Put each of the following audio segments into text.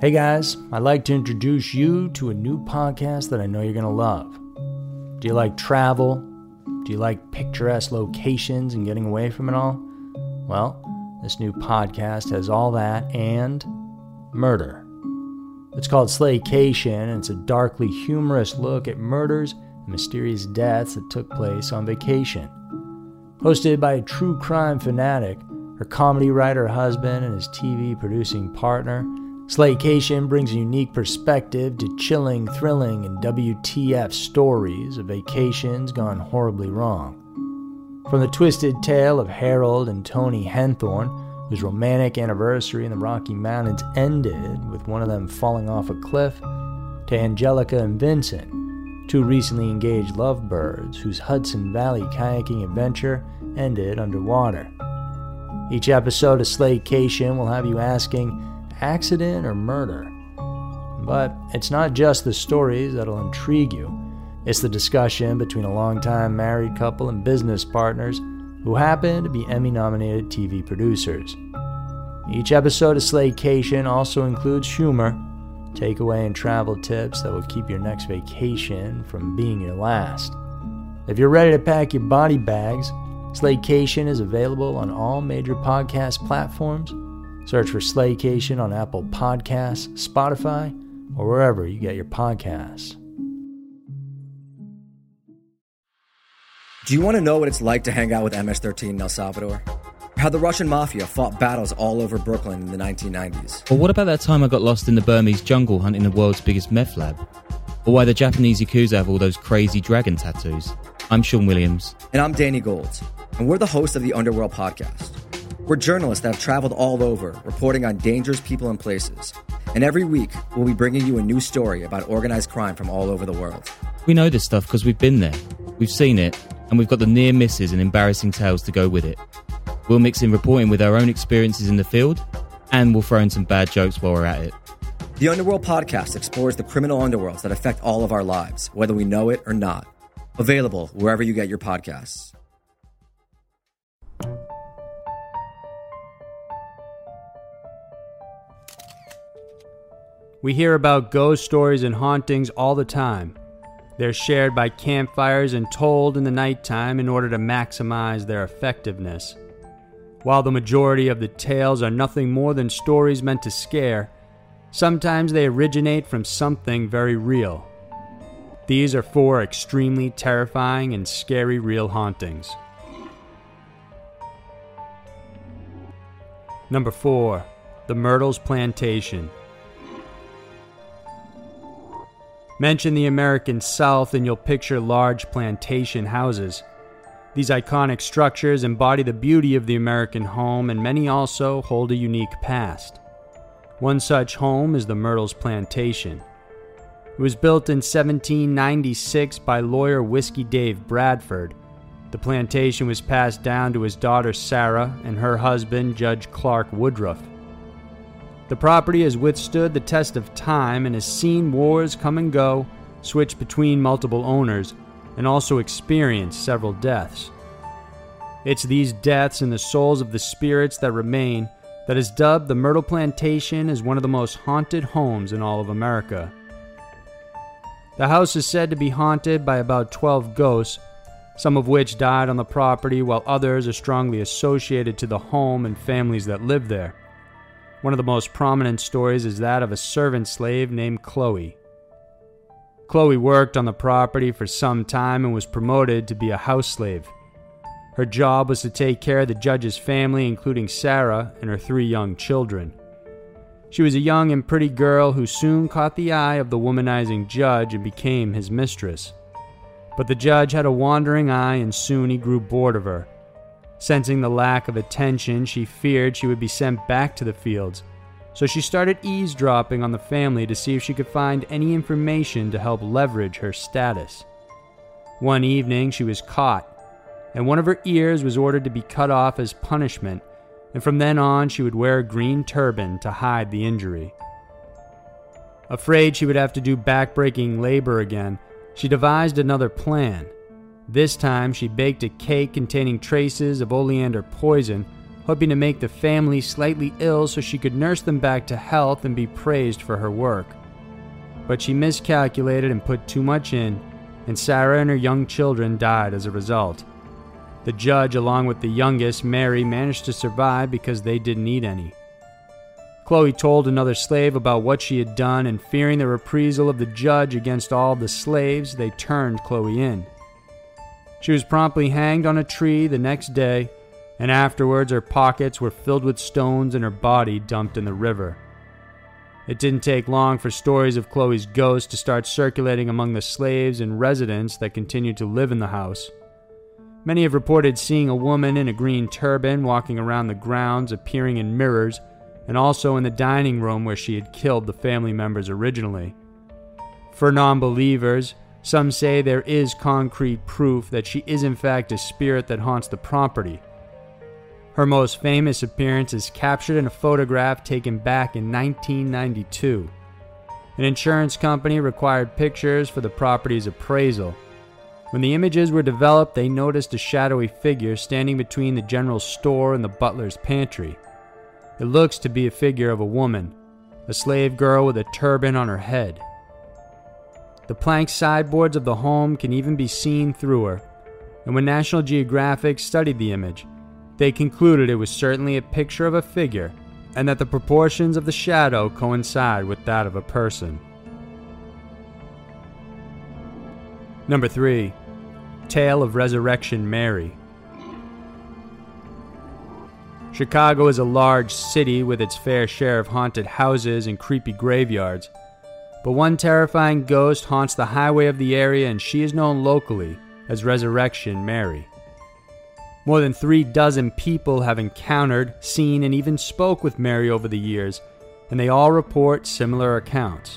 Hey guys, I'd like to introduce you to a new podcast that I know you're going to love. Do you like travel? Do you like picturesque locations and getting away from it all? Well, this new podcast has all that and murder. It's called Slaycation, and it's a darkly humorous look at murders and mysterious deaths that took place on vacation. Hosted by a true crime fanatic, her comedy writer husband, and his TV producing partner, Slaycation brings a unique perspective to chilling, thrilling, and WTF stories of vacations gone horribly wrong. From the twisted tale of Harold and Toni Henthorn, whose romantic anniversary in the Rocky Mountains ended with one of them falling off a cliff, to Angelica and Vincent, two recently engaged lovebirds whose Hudson Valley kayaking adventure ended underwater. Each episode of Slaycation will have you asking, accident or murder? But it's not just the stories that'll intrigue you. It's the discussion between a longtime married couple and business partners who happen to be Emmy-nominated TV producers. Each episode of Slaycation also includes humor, takeaway and travel tips that will keep your next vacation from being your last. If you're ready to pack your body bags, Slaycation is available on all major podcast platforms. Search for Slaycation on Apple Podcasts, Spotify, or wherever you get your podcasts. Do you want to know what it's like to hang out with MS-13 in El Salvador? How the Russian mafia fought battles all over Brooklyn in the 1990s? Or what about that time I got lost in the Burmese jungle hunting the world's biggest meth lab? Or why the Japanese Yakuza have all those crazy dragon tattoos? I'm Sean Williams. And I'm Danny Gold. And we're the hosts of the Underworld Podcast. We're journalists that have traveled all over, reporting on dangerous people and places. And every week, we'll be bringing you a new story about organized crime from all over the world. We know this stuff because we've been there. We've seen it, and we've got the near misses and embarrassing tales to go with it. We'll mix in reporting with our own experiences in the field, and we'll throw in some bad jokes while we're at it. The Underworld Podcast explores the criminal underworlds that affect all of our lives, whether we know it or not. Available wherever you get your podcasts. We hear about ghost stories and hauntings all the time. They're shared by campfires and told in the nighttime in order to maximize their effectiveness. While the majority of the tales are nothing more than stories meant to scare, sometimes they originate from something very real. These are 4 extremely terrifying and scary real hauntings. Number 4. The Myrtles Plantation. Mention the American South and you'll picture large plantation houses. These iconic structures embody the beauty of the American home, and many also hold a unique past. One such home is the Myrtles Plantation. It was built in 1796 by lawyer Whiskey Dave Bradford. The plantation was passed down to his daughter Sarah and her husband, Judge Clark Woodruff. The property has withstood the test of time and has seen wars come and go, switch between multiple owners, and also experienced several deaths. It's these deaths and the souls of the spirits that remain that is dubbed the Myrtle Plantation as one of the most haunted homes in all of America. The house is said to be haunted by about 12 ghosts, some of which died on the property while others are strongly associated to the home and families that live there. One of the most prominent stories is that of a servant slave named Chloe. Chloe worked on the property for some time and was promoted to be a house slave. Her job was to take care of the judge's family, including Sarah and her 3 young children. She was a young and pretty girl who soon caught the eye of the womanizing judge and became his mistress. But the judge had a wandering eye, and soon he grew bored of her. Sensing the lack of attention, she feared she would be sent back to the fields, so she started eavesdropping on the family to see if she could find any information to help leverage her status. One evening, she was caught, and one of her ears was ordered to be cut off as punishment, and from then on she would wear a green turban to hide the injury. Afraid she would have to do back-breaking labor again, she devised another plan. This time, she baked a cake containing traces of oleander poison, hoping to make the family slightly ill so she could nurse them back to health and be praised for her work. But she miscalculated and put too much in, and Sarah and her young children died as a result. The judge, along with the youngest, Mary, managed to survive because they didn't eat any. Chloe told another slave about what she had done, and fearing the reprisal of the judge against all the slaves, they turned Chloe in. She was promptly hanged on a tree the next day, and afterwards her pockets were filled with stones and her body dumped in the river. It didn't take long for stories of Chloe's ghost to start circulating among the slaves and residents that continued to live in the house. Many have reported seeing a woman in a green turban walking around the grounds, appearing in mirrors, and also in the dining room where she had killed the family members originally. For non-believers, some say there is concrete proof that she is in fact a spirit that haunts the property. Her most famous appearance is captured in a photograph taken back in 1992. An insurance company required pictures for the property's appraisal. When the images were developed, they noticed a shadowy figure standing between the general store and the butler's pantry. It looks to be a figure of a woman, a slave girl with a turban on her head. The plank sideboards of the home can even be seen through her, and when National Geographic studied the image, they concluded it was certainly a picture of a figure, and that the proportions of the shadow coincide with that of a person. Number 3. Tale of Resurrection Mary. Chicago is a large city with its fair share of haunted houses and creepy graveyards. But one terrifying ghost haunts the highway of the area, and she is known locally as Resurrection Mary. More than 36 people have encountered, seen, and even spoke with Mary over the years, and they all report similar accounts.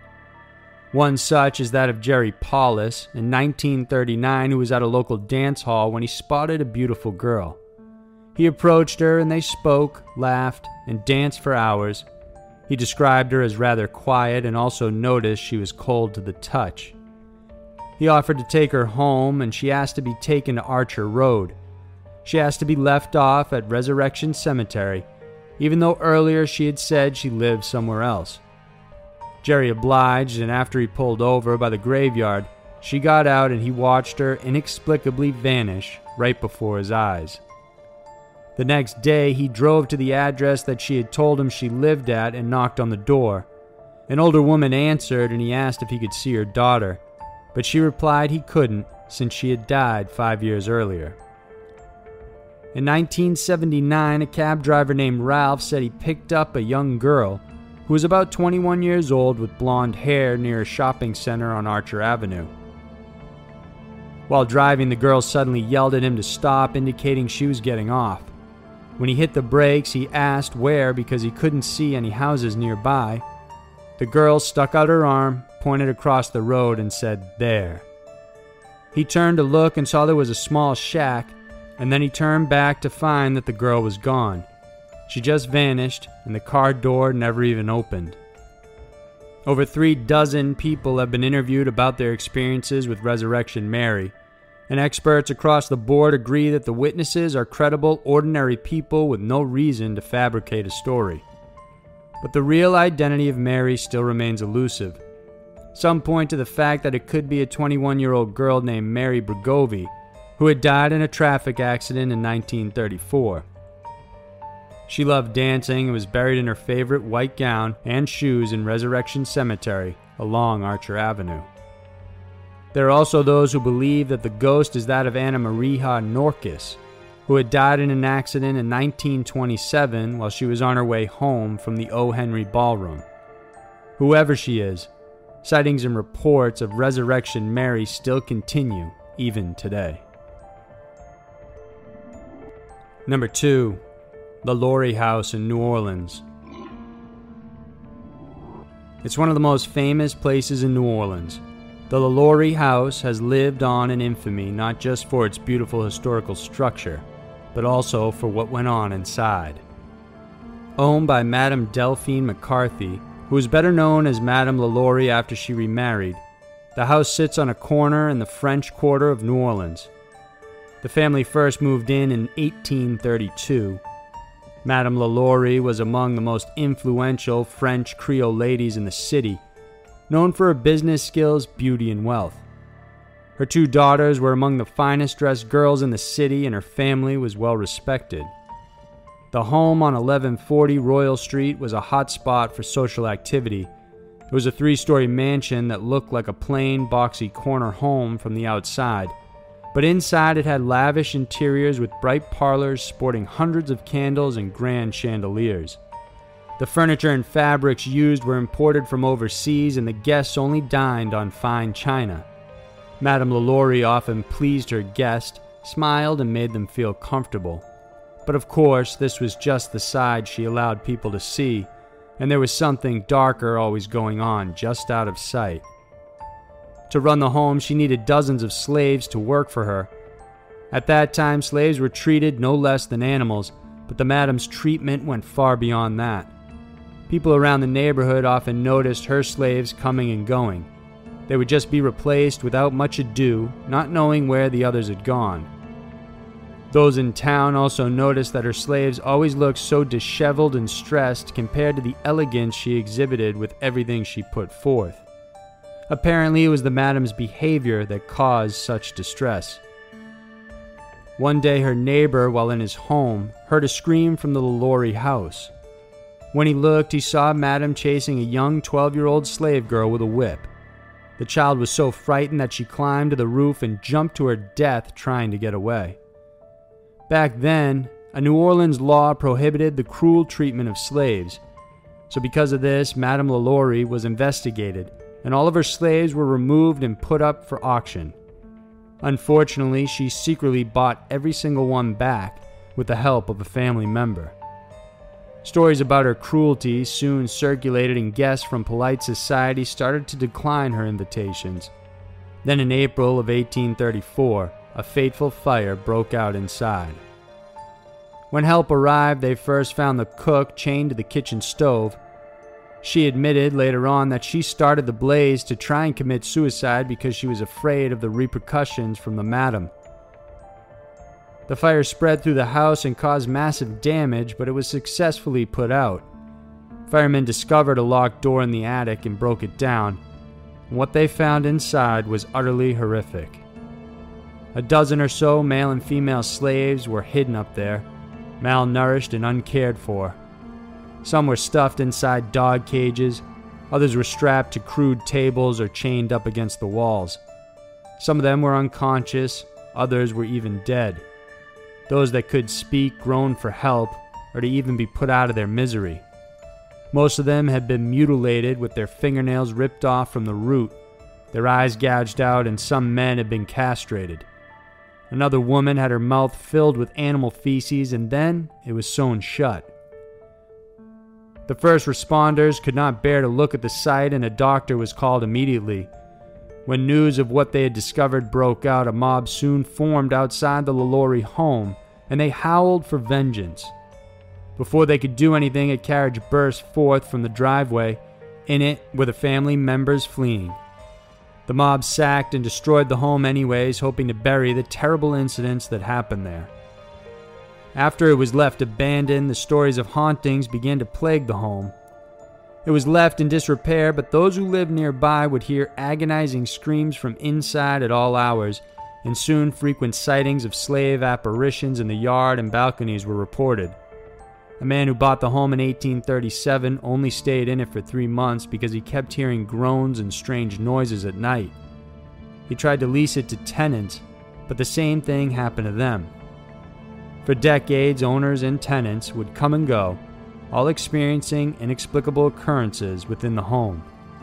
One such is that of Jerry Paulus in 1939, who was at a local dance hall when he spotted a beautiful girl. He approached her and they spoke, laughed, and danced for hours. He described her as rather quiet and also noticed she was cold to the touch. He offered to take her home, and she asked to be taken to Archer Road. She asked to be left off at Resurrection Cemetery, even though earlier she had said she lived somewhere else. Jerry obliged, and after he pulled over by the graveyard, she got out and he watched her inexplicably vanish right before his eyes. The next day, he drove to the address that she had told him she lived at and knocked on the door. An older woman answered, and he asked if he could see her daughter, but she replied he couldn't since she had died 5 years earlier. In 1979, a cab driver named Ralph said he picked up a young girl who was about 21 years old with blonde hair near a shopping center on Archer Avenue. While driving, the girl suddenly yelled at him to stop, indicating she was getting off. When he hit the brakes, he asked where because he couldn't see any houses nearby. The girl stuck out her arm, pointed across the road, and said, "There." He turned to look and saw there was a small shack, and then he turned back to find that the girl was gone. She just vanished, and the car door never even opened. Over 36 people have been interviewed about their experiences with Resurrection Mary, and experts across the board agree that the witnesses are credible, ordinary people with no reason to fabricate a story. But the real identity of Mary still remains elusive. Some point to the fact that it could be a 21-year-old girl named Mary Bregovy, who had died in a traffic accident in 1934. She loved dancing and was buried in her favorite white gown and shoes in Resurrection Cemetery along Archer Avenue. There are also those who believe that the ghost is that of Anna Maria Norquist, who had died in an accident in 1927 while she was on her way home from the O. Henry Ballroom. Whoever she is, sightings and reports of Resurrection Mary still continue even today. Number 2. The Laurie House in New Orleans. It's one of the most famous places in New Orleans. The LaLaurie House has lived on in infamy not just for its beautiful historical structure, but also for what went on inside. Owned by Madame Delphine McCarthy, who is better known as Madame LaLaurie after she remarried, the house sits on a corner in the French Quarter of New Orleans. The family first moved in 1832, Madame LaLaurie was among the most influential French Creole ladies in the city, known for her business skills, beauty, and wealth. Her 2 daughters were among the finest dressed girls in the city, and her family was well respected. The home on 1140 Royal Street was a hot spot for social activity. It was a 3-story mansion that looked like a plain, boxy corner home from the outside, but inside it had lavish interiors with bright parlors sporting hundreds of candles and grand chandeliers. The furniture and fabrics used were imported from overseas, and the guests only dined on fine china. Madame LaLaurie often pleased her guests, smiled, and made them feel comfortable. But of course, this was just the side she allowed people to see, and there was something darker always going on just out of sight. To run the home, she needed dozens of slaves to work for her. At that time, slaves were treated no less than animals, but the madam's treatment went far beyond that. People around the neighborhood often noticed her slaves coming and going. They would just be replaced without much ado, not knowing where the others had gone. Those in town also noticed that her slaves always looked so disheveled and stressed compared to the elegance she exhibited with everything she put forth. Apparently, it was the madam's behavior that caused such distress. One day, her neighbor, while in his home, heard a scream from the LaLaurie house. When he looked, he saw Madame chasing a young 12-year-old slave girl with a whip. The child was so frightened that she climbed to the roof and jumped to her death trying to get away. Back then, a New Orleans law prohibited the cruel treatment of slaves. So because of this, Madame LaLaurie was investigated, and all of her slaves were removed and put up for auction. Unfortunately, she secretly bought every single one back with the help of a family member. Stories about her cruelty soon circulated, and guests from polite society started to decline her invitations. Then in April of 1834, a fateful fire broke out inside. When help arrived, they first found the cook chained to the kitchen stove. She admitted later on that she started the blaze to try and commit suicide because she was afraid of the repercussions from the madam. The fire spread through the house and caused massive damage, but it was successfully put out. Firemen discovered a locked door in the attic and broke it down. And what they found inside was utterly horrific. A dozen or so male and female slaves were hidden up there, malnourished and uncared for. Some were stuffed inside dog cages, others were strapped to crude tables or chained up against the walls. Some of them were unconscious, others were even dead. Those that could speak groaned for help or to even be put out of their misery. Most of them had been mutilated with their fingernails ripped off from the root, their eyes gouged out, and some men had been castrated. Another woman had her mouth filled with animal feces, and then it was sewn shut. The first responders could not bear to look at the sight, and a doctor was called immediately. When news of what they had discovered broke out, a mob soon formed outside the LaLaurie home, and they howled for vengeance. Before they could do anything, a carriage burst forth from the driveway. In it were the family members fleeing. The mob sacked and destroyed the home anyways, hoping to bury the terrible incidents that happened there. After it was left abandoned, the stories of hauntings began to plague the home. It was left in disrepair, but those who lived nearby would hear agonizing screams from inside at all hours, and soon frequent sightings of slave apparitions in the yard and balconies were reported. A man who bought the home in 1837 only stayed in it for 3 months because he kept hearing groans and strange noises at night. He tried to lease it to tenants, but the same thing happened to them. For decades, owners and tenants would come and go, all experiencing inexplicable occurrences within the home.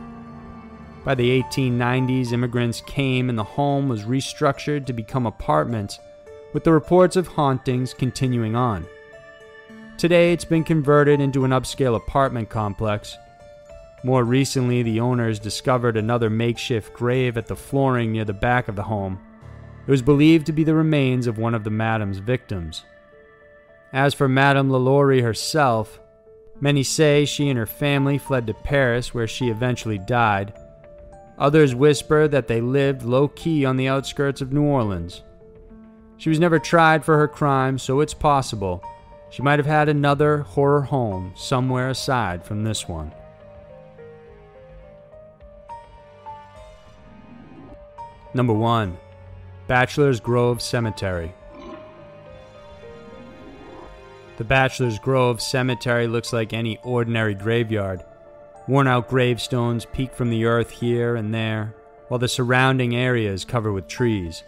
By the 1890s, immigrants came and the home was restructured to become apartments, with the reports of hauntings continuing on. Today, it's been converted into an upscale apartment complex. More recently, the owners discovered another makeshift grave at the flooring near the back of the home. It was believed to be the remains of one of the madam's victims. As for Madame LaLaurie herself, many say she and her family fled to Paris, where she eventually died. Others whisper that they lived low-key on the outskirts of New Orleans. She was never tried for her crime, so it's possible She might have had another horror home somewhere aside from this one. Number 1. Bachelor's Grove Cemetery. The Bachelor's Grove Cemetery looks like any ordinary graveyard. Worn-out gravestones peek from the earth here and there, while the surrounding area is covered with trees.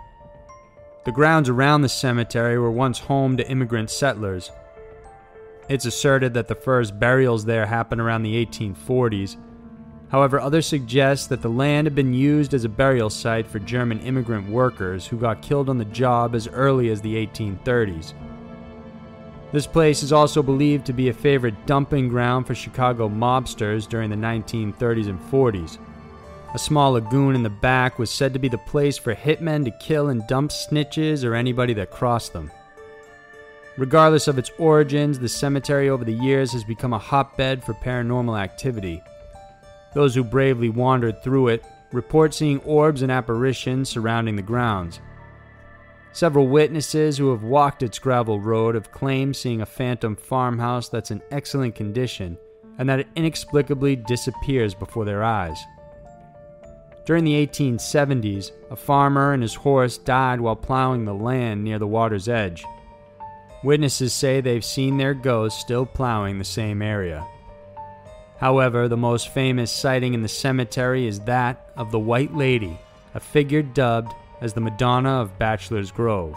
The grounds around the cemetery were once home to immigrant settlers. It's asserted that the first burials there happened around the 1840s. However, others suggest that the land had been used as a burial site for German immigrant workers who got killed on the job as early as the 1830s. This place is also believed to be a favorite dumping ground for Chicago mobsters during the 1930s and 40s. A small lagoon in the back was said to be the place for hitmen to kill and dump snitches or anybody that crossed them. Regardless of its origins, the cemetery over the years has become a hotbed for paranormal activity. Those who bravely wandered through it report seeing orbs and apparitions surrounding the grounds. Several witnesses who have walked its gravel road have claimed seeing a phantom farmhouse that's in excellent condition and that it inexplicably disappears before their eyes. During the 1870s, a farmer and his horse died while plowing the land near the water's edge. Witnesses say they've seen their ghosts still plowing the same area. However, the most famous sighting in the cemetery is that of the White Lady, a figure dubbed as the Madonna of Bachelor's Grove.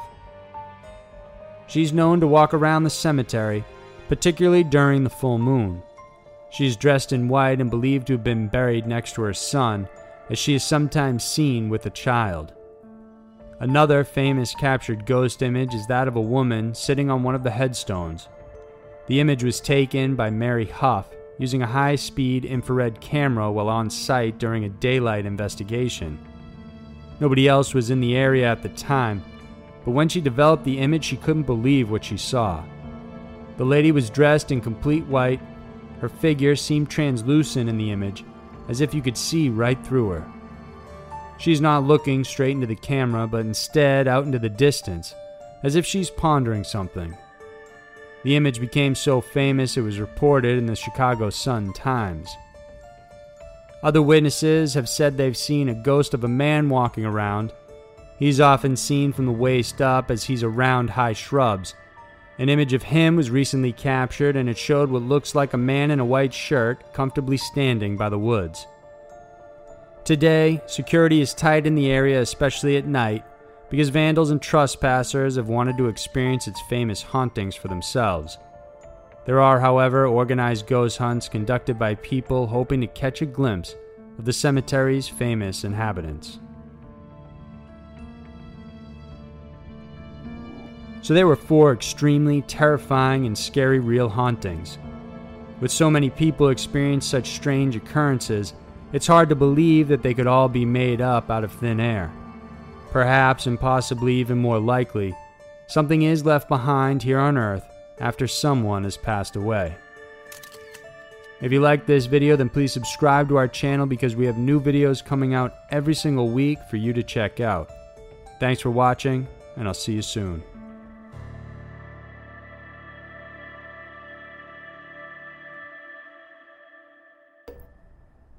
She's known to walk around the cemetery, particularly during the full moon. She's dressed in white and believed to have been buried next to her son, as she is sometimes seen with a child. Another famous captured ghost image is that of a woman sitting on one of the headstones. The image was taken by Mary Huff using a high-speed infrared camera while on site during a daylight investigation. Nobody else was in the area at the time, but when she developed the image, she couldn't believe what she saw. The lady was dressed in complete white. Her figure seemed translucent in the image, as if you could see right through her. She's not looking straight into the camera, but instead out into the distance, as if she's pondering something. The image became so famous it was reported in the Chicago Sun-Times. Other witnesses have said they've seen a ghost of a man walking around. He's often seen from the waist up as he's around high shrubs. An image of him was recently captured and it showed what looks like a man in a white shirt comfortably standing by the woods. Today, security is tight in the area, especially at night, because vandals and trespassers have wanted to experience its famous hauntings for themselves. There are, however, organized ghost hunts conducted by people hoping to catch a glimpse of the cemetery's famous inhabitants. So there were 4 extremely terrifying and scary real hauntings. With so many people experience such strange occurrences, it's hard to believe that they could all be made up out of thin air. Perhaps, and possibly even more likely, something is left behind here on Earth after someone has passed away. If you liked this video, then please subscribe to our channel because we have new videos coming out every single week for you to check out. Thanks for watching, and I'll see you soon.